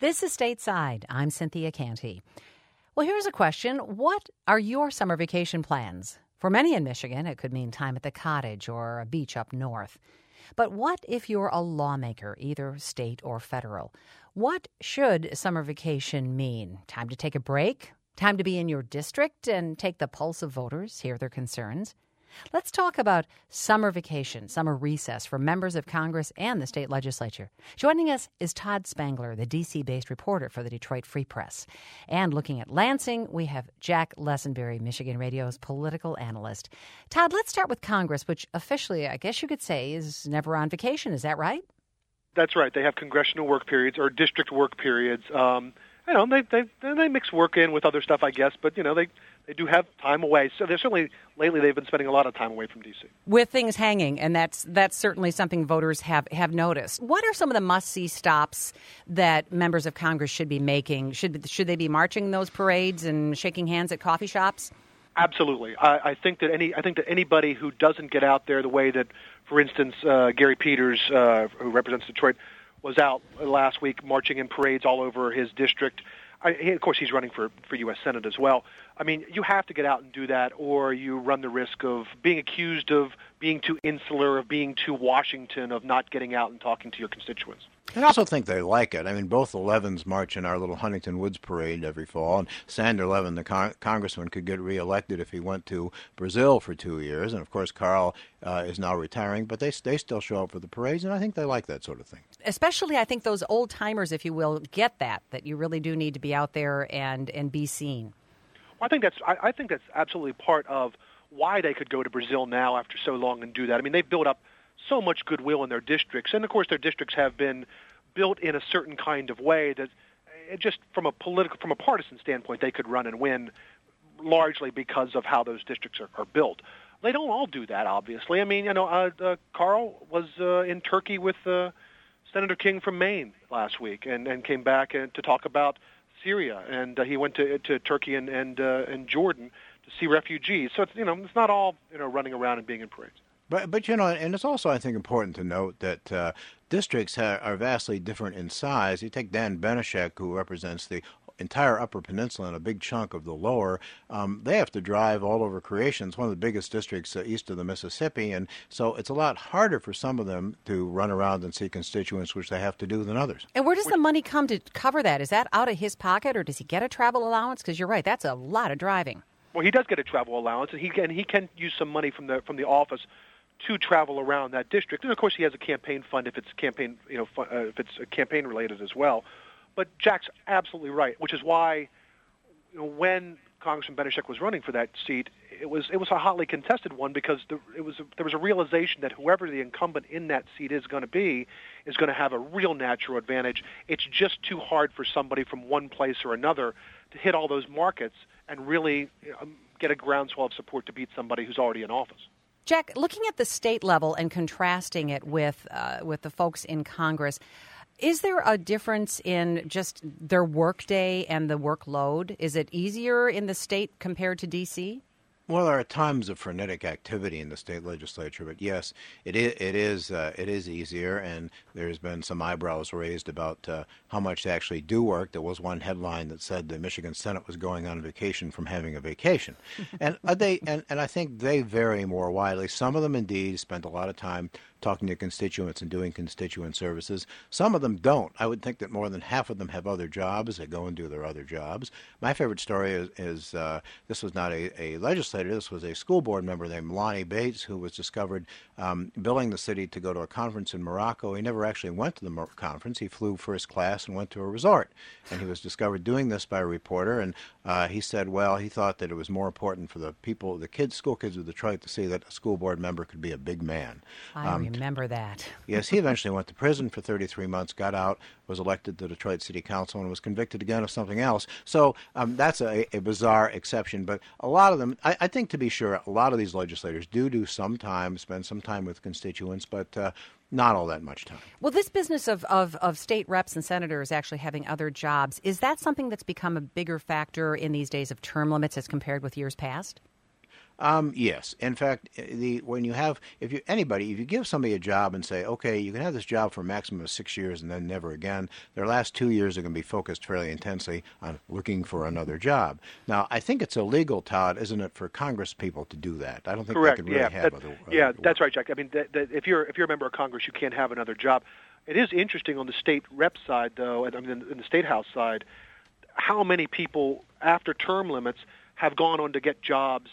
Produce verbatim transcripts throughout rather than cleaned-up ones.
This is Stateside. I'm Cynthia Canty. Well, here's a question. What are your summer vacation plans? For many in Michigan, it could mean time at the cottage or a beach up north. But what if you're a lawmaker, either state or federal? What should summer vacation mean? Time to take a break? Time to be in your district and take the pulse of voters, hear their concerns? Let's talk about summer vacation, summer recess for members of Congress and the state legislature. Joining us is Todd Spangler, the D C-based reporter for the Detroit Free Press. And looking at Lansing, we have Jack Lessenberry, Michigan Radio's political analyst. Todd, let's start with Congress, which officially, I guess you could say, is never on vacation. Is that right? That's right. They have congressional work periods or district work periods. Um, you know, they they they mix work in with other stuff, I guess, but you know they. They do have time away. So they're certainly, lately, they've been spending a lot of time away from D C. With things hanging, and that's that's certainly something voters have, have noticed. What are some of the must-see stops that members of Congress should be making? Should should they be marching those parades and shaking hands at coffee shops? Absolutely. I, I think that any I think that anybody who doesn't get out there the way that, for instance, uh, Gary Peters, uh, who represents Detroit, was out last week marching in parades all over his district. I, of course, he's running for, for U S Senate as well. I mean, you have to get out and do that, or you run the risk of being accused of being too insular, of being too Washington, of not getting out and talking to your constituents. I also think they like it. I mean, both the Levins march in our little Huntington Woods parade every fall, and Sander Levin, the con- congressman, could get reelected if he went to Brazil for two years. And, of course, Carl uh, is now retiring, but they they still show up for the parades, and I think they like that sort of thing. Especially, I think, those old-timers, if you will, get that, that you really do need to be out there and, and be seen. Well, I think that's I, I think that's absolutely part of why they could go to Brazil now after so long and do that. I mean, they've built up so much goodwill in their districts, and of course their districts have been built in a certain kind of way that it just from a political, from a partisan standpoint, they could run and win largely because of how those districts are, are built. They don't all do that, obviously. I mean, you know, uh, uh, Carl was uh, in Turkey with uh, Senator King from Maine last week, and, and came back and, to talk about Syria, and uh, he went to to Turkey and and, uh, and Jordan to see refugees. So it's you know it's not all you know running around and being in parades. But, but you know, and it's also, I think, important to note that uh, districts ha- are vastly different in size. You take Dan Benishek, who represents the entire Upper Peninsula and a big chunk of the Lower. Um, they have to drive all over creation. It's one of the biggest districts uh, east of the Mississippi, and so it's a lot harder for some of them to run around and see constituents, which they have to do, than others. And where does the money come to cover that? Is that out of his pocket, or does he get a travel allowance? Because you're right, that's a lot of driving. Well, he does get a travel allowance, and he can he can use some money from the from the office to travel around that district. And of course, he has a campaign fund if it's campaign, you know, fun, uh, if it's campaign related as well. But Jack's absolutely right, which is why, you know, when Congressman Benishek was running for that seat, it was it was a hotly contested one because the, it was a, there was a realization that whoever the incumbent in that seat is going to be is going to have a real natural advantage. It's just too hard for somebody from one place or another to hit all those markets and really um, get a groundswell of support to beat somebody who's already in office. Jack, looking at the state level and contrasting it with uh, with the folks in Congress, is there a difference in just their workday and the workload? Is it easier in the state compared to D C? Well, there are times of frenetic activity in the state legislature, but yes, it is it is uh, it is easier, and there's been some eyebrows raised about uh, how much they actually do work. There was one headline that said the Michigan Senate was going on vacation from having a vacation, and uh, they and, and I think they vary more widely. Some of them indeed spent a lot of time talking to constituents and doing constituent services. Some of them don't. I would think that more than half of them have other jobs. They go and do their other jobs. My favorite story is, is uh, this was not a, a legislator. This was a school board member named Lonnie Bates, who was discovered um, billing the city to go to a conference in Morocco. He never actually went to the Mo- conference. He flew first class and went to a resort. And he was discovered doing this by a reporter. And uh, he said, well, he thought that it was more important for the people, the kids, school kids of Detroit, to see that a school board member could be a big man. I um, remember that. Yes, he eventually went to prison for thirty-three months, got out, was elected to Detroit City Council, and was convicted again of something else. So um, that's a, a bizarre exception. But a lot of them, I, I think to be sure, a lot of these legislators do do some time, spend some time with constituents, but uh, not all that much time. Well, this business of, of, of state reps and senators actually having other jobs, is that something that's become a bigger factor in these days of term limits as compared with years past? Um, yes. In fact, the when you have if you anybody if you give somebody a job and say, okay, you can have this job for a maximum of six years and then never again, their last two years are going to be focused fairly intensely on looking for another job. Now, I think it's illegal, Todd, isn't it, for Congress people to do that? I don't think Correct. they could really yeah. have that, other. Yeah, other that's right, Jack. I mean, that, that if you're if you're a member of Congress, you can't have another job. It is interesting on the state rep side, though, and I mean, in the state house side, how many people after term limits have gone on to get jobs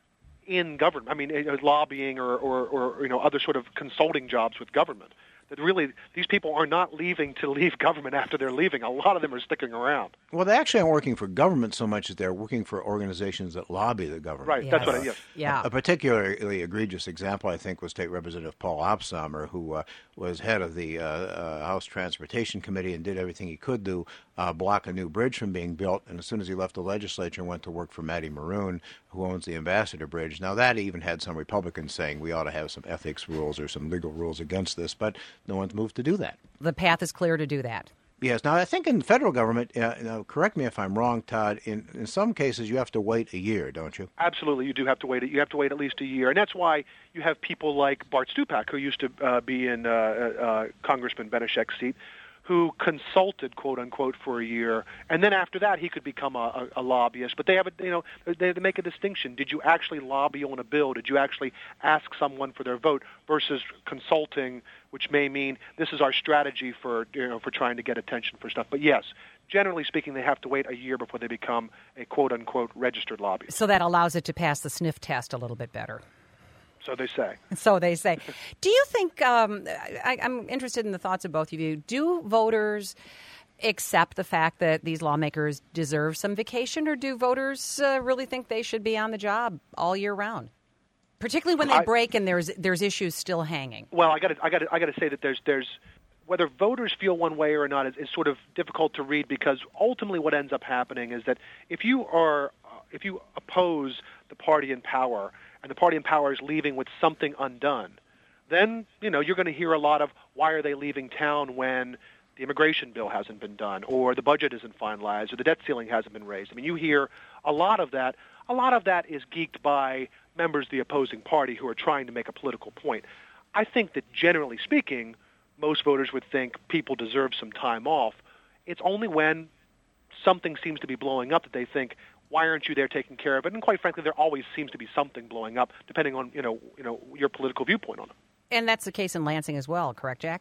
in government. I mean, you know, lobbying or, or, or you know other sort of consulting jobs with government. That really, these people are not leaving to leave government after they're leaving. A lot of them are sticking around. Well, they actually aren't working for government so much as they're working for organizations that lobby the government. Right, yes. that's what I, yes. Yeah. A, a particularly egregious example, I think, was State Representative Paul Opsommer, who uh, was head of the uh, uh, House Transportation Committee and did everything he could to uh, block a new bridge from being built. And as soon as he left the legislature, went to work for Matty Maroon, who owns the Ambassador Bridge. Now, that even had some Republicans saying we ought to have some ethics rules or some legal rules against this, but no one's moved to do that. The path is clear to do that. Yes. Now, I think in the federal government, uh, now, correct me if I'm wrong, Todd, in, in some cases you have to wait a year, don't you? Absolutely, you do have to wait. You have to wait at least a year. And that's why you have people like Bart Stupak, who used to uh, be in uh, uh, Congressman Benešek's seat, who consulted, quote unquote, for a year, and then after that he could become a, a, a lobbyist. But they have, a, you know, they make a distinction. Did you actually lobby on a bill? Did you actually ask someone for their vote versus consulting, which may mean this is our strategy for, you know, for trying to get attention for stuff. But yes, generally speaking, they have to wait a year before they become a quote unquote registered lobbyist. So that allows it to pass the sniff test a little bit better. So they say. So they say. Do you think, um, I, I'm interested in the thoughts of both of you, do voters accept the fact that these lawmakers deserve some vacation, or do voters uh, really think they should be on the job all year round? Particularly when they I, break and there's there's issues still hanging. Well, I got to I got I got to say that there's there's whether voters feel one way or not is, is sort of difficult to read, because ultimately what ends up happening is that if you are uh, if you oppose the party in power, and the party in power is leaving with something undone, then, you know, you're going to hear a lot of, why are they leaving town when the immigration bill hasn't been done, or the budget isn't finalized, or the debt ceiling hasn't been raised. I mean, you hear a lot of that. A lot of that is geeked by members of the opposing party who are trying to make a political point. I think that generally speaking, most voters would think people deserve some time off. It's only when something seems to be blowing up that they think, why aren't you there taking care of it? And quite frankly, there always seems to be something blowing up, depending on, you know, you know, your political viewpoint on it. And that's the case in Lansing as well, correct, Jack?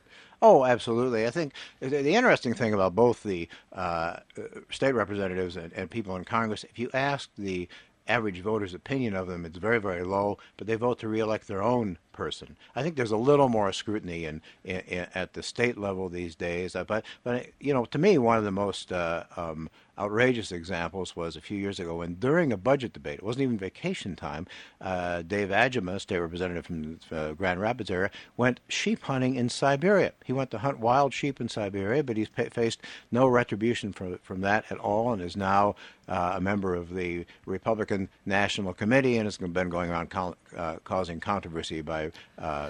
Oh, absolutely. I think the, the interesting thing about both the uh, state representatives and, and people in Congress, if you ask the average voter's opinion of them, it's very, very low, but they vote to reelect their own person. I think there's a little more scrutiny in, in, in at the state level these days. Uh, but, but you know, to me, one of the most uh, um, outrageous examples was a few years ago when, during a budget debate, it wasn't even vacation time, uh, Dave Agema, state representative from uh, Grand Rapids area, went sheep hunting in Siberia. He went to hunt wild sheep in Siberia, but he's pa- faced no retribution from from that at all, and is now uh, a member of the Republican National Committee, and has been going around co- uh, causing controversy by uh,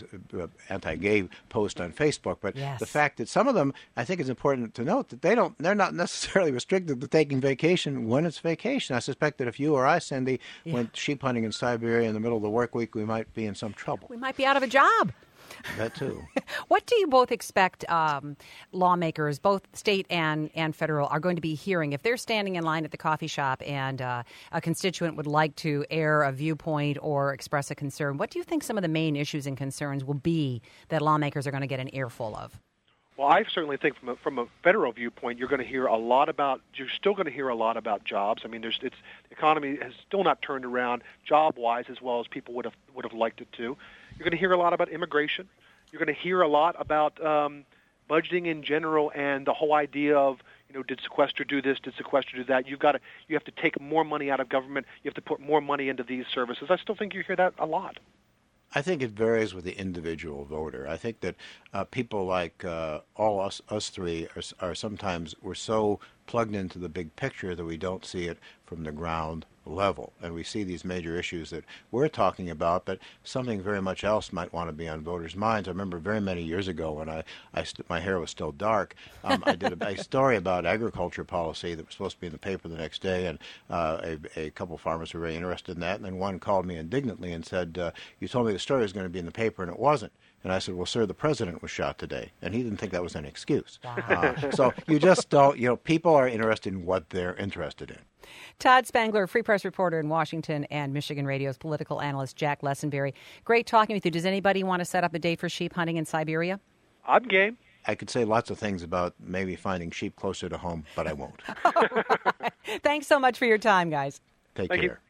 anti-gay posts on Facebook. But yes. The fact that some of them, I think it's important to note that they don't, they're not necessarily restricted to taking vacation when it's vacation. I suspect that if you or I, Cindy, yeah. went sheep hunting in Siberia in the middle of the work week, we might be in some trouble. We might be out of a job. That too. What do you both expect um, lawmakers, both state and, and federal, are going to be hearing if they're standing in line at the coffee shop and uh, a constituent would like to air a viewpoint or express a concern? What do you think some of the main issues and concerns will be that lawmakers are going to get an earful of? Well, I certainly think from a, from a federal viewpoint, you're going to hear a lot about. You're still going to hear a lot about jobs. I mean, there's it's the economy has still not turned around job-wise as well as people would have would have liked it to. You're going to hear a lot about immigration. You're going to hear a lot about um, budgeting in general and the whole idea of, you know, did sequester do this? Did sequester do that? You've got to you have to take more money out of government. You have to put more money into these services. I still think you hear that a lot. I think it varies with the individual voter. I think that uh, people like uh, all us, us three, are, are sometimes we're so plugged into the big picture that we don't see it from the ground level. And we see these major issues that we're talking about, but something very much else might want to be on voters' minds. I remember very many years ago when I, I st- my hair was still dark, um, I did a, a story about agriculture policy that was supposed to be in the paper the next day, and uh, a, a couple of farmers were very interested in that, and then one called me indignantly and said, uh, you told me the story was going to be in the paper, and it wasn't. And I said, well, sir, the president was shot today. And he didn't think that was an excuse. Wow. Uh, so you just don't, you know, people are interested in what they're interested in. Todd Spangler, Free Press reporter in Washington, and Michigan Radio's political analyst Jack Lessenberry. Great talking with you. Does anybody want to set up a date for sheep hunting in Siberia? I'm game. I could say lots of things about maybe finding sheep closer to home, but I won't. Thanks so much for your time, guys. Take Thank care. you.